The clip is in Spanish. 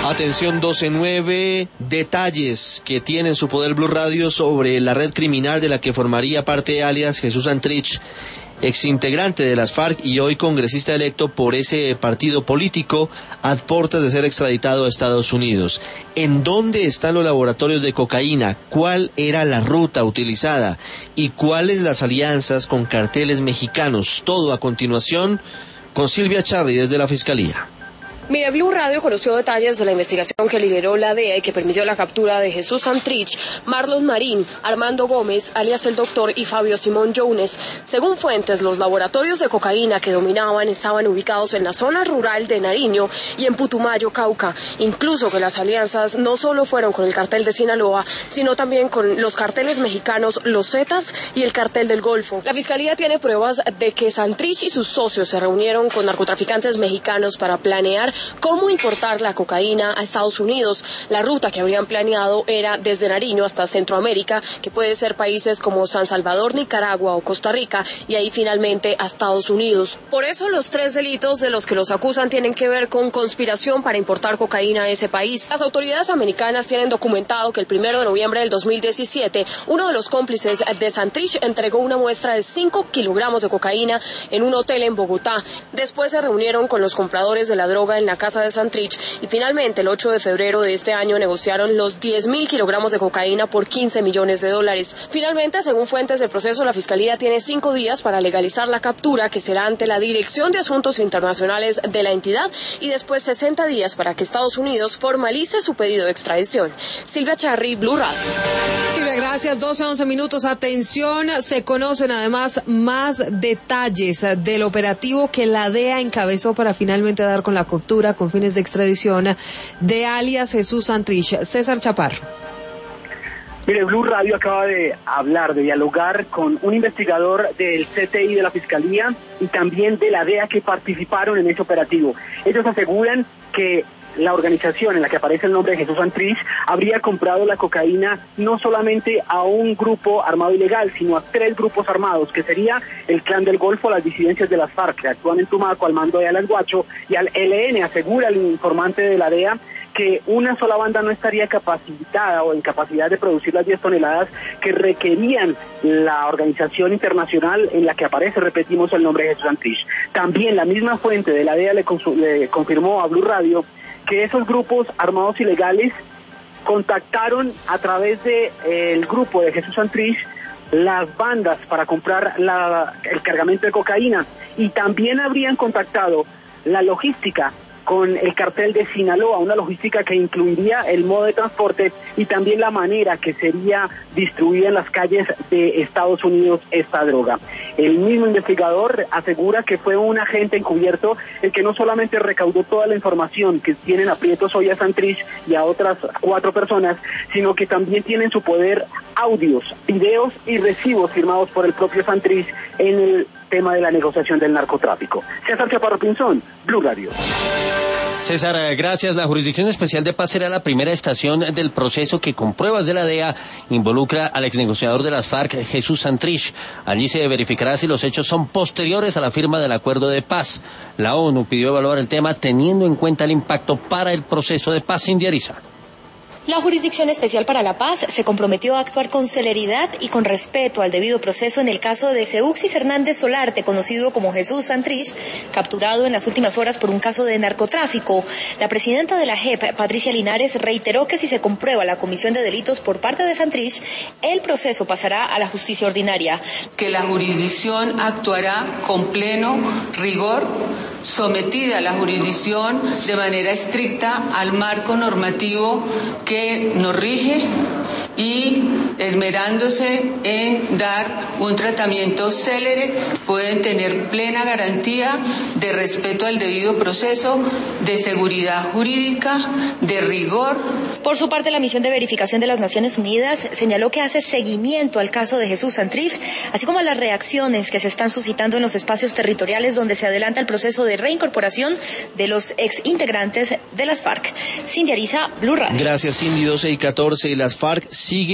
Atención 12:09, detalles que tiene en su poder Blue Radio sobre la red criminal de la que formaría parte alias Jesús Santrich, exintegrante de las FARC y hoy congresista electo por ese partido político, a puertas de ser extraditado a Estados Unidos. ¿En dónde están los laboratorios de cocaína? ¿Cuál era la ruta utilizada? ¿Y cuáles las alianzas con carteles mexicanos? Todo a continuación con Silvia Charri desde la Fiscalía. Mire, Blue Radio conoció detalles de la investigación que lideró la DEA y que permitió la captura de Jesús Santrich, Marlon Marín, Armando Gómez, alias el Doctor, y Fabio Simón Jones. Según fuentes, los laboratorios de cocaína que dominaban estaban ubicados en la zona rural de Nariño y en Putumayo, Cauca. Incluso que las alianzas no solo fueron con el cartel de Sinaloa, sino también con los carteles mexicanos, los Zetas y el cartel del Golfo. La Fiscalía tiene pruebas de que Santrich y sus socios se reunieron con narcotraficantes mexicanos para planear cómo importar la cocaína a Estados Unidos. La ruta que habrían planeado era desde Nariño hasta Centroamérica, que puede ser países como San Salvador, Nicaragua o Costa Rica, y ahí finalmente a Estados Unidos. Por eso los 3 delitos de los que los acusan tienen que ver con conspiración para importar cocaína a ese país. Las autoridades americanas tienen documentado que el 1 de noviembre del 2017, uno de los cómplices de Santrich entregó una muestra de 5 kilogramos de cocaína en un hotel en Bogotá. Después se reunieron con los compradores de la droga en la casa de Santrich y finalmente el 8 de febrero de este año negociaron los 10.000 kilogramos de cocaína por $15 millones. Finalmente, según fuentes del proceso, la Fiscalía tiene 5 días para legalizar la captura, que será ante la Dirección de Asuntos Internacionales de la entidad, y después 60 días para que Estados Unidos formalice su pedido de extradición. Silvia Charri, Blue Radio. Silvia, gracias. 12:11 minutos. Atención, se conocen además más detalles del operativo que la DEA encabezó para finalmente dar con la captura con fines de extradición de alias Jesús Santrich. César Chaparro. Mire, Blue Radio acaba de dialogar con un investigador del CTI de la Fiscalía y también de la DEA que participaron en ese operativo. Ellos aseguran que la organización en la que aparece el nombre de Jesús Santrich habría comprado la cocaína no solamente a un grupo armado ilegal, sino a 3 grupos armados, que sería el Clan del Golfo, las disidencias de las FARC, que actúan en Tumaco al mando de Alan Guacho, y al ELN. Asegura el informante de la DEA que una sola banda no estaría capacitada o en capacidad de producir las 10 toneladas que requerían la organización internacional en la que aparece, repetimos, el nombre de Jesús Santrich. También la misma fuente de la DEA le confirmó a Blue Radio que esos grupos armados ilegales contactaron a través de el grupo de Jesús Santrich las bandas para comprar el cargamento de cocaína, y también habrían contactado la logística con el cartel de Sinaloa, una logística que incluiría el modo de transporte y también la manera que sería distribuida en las calles de Estados Unidos esta droga. El mismo investigador asegura que fue un agente encubierto el que no solamente recaudó toda la información que tienen aprietos hoy a Santrich y a otras 4 personas, sino que también tiene en su poder audios, videos y recibos firmados por el propio Santrich en el tema de la negociación del narcotráfico. César Chaparro Pinzón, Blue Radio. César, gracias. La Jurisdicción Especial de Paz será la primera estación del proceso que, con pruebas de la DEA, involucra al exnegociador de las FARC, Jesús Santrich. Allí se verificará si los hechos son posteriores a la firma del acuerdo de paz. La ONU pidió evaluar el tema teniendo en cuenta el impacto para el proceso de paz. Cindy Ariza. La Jurisdicción Especial para la Paz se comprometió a actuar con celeridad y con respeto al debido proceso en el caso de Seuxis Hernández Solarte, conocido como Jesús Santrich, capturado en las últimas horas por un caso de narcotráfico. La presidenta de la JEP, Patricia Linares, reiteró que si se comprueba la comisión de delitos por parte de Santrich, el proceso pasará a la justicia ordinaria. Que la jurisdicción actuará con pleno rigor, sometida a la jurisdicción de manera estricta al marco normativo que nos rige y esmerándose en dar un tratamiento célere, pueden tener plena garantía de respeto al debido proceso, de seguridad jurídica, de rigor. Por su parte, la misión de verificación de las Naciones Unidas señaló que hace seguimiento al caso de Jesús Santrich, así como a las reacciones que se están suscitando en los espacios territoriales donde se adelanta el proceso de reincorporación de los exintegrantes de las FARC. Cindy Ariza, Blue Radio. Gracias, Cindy. 12:14. Las FARC siguen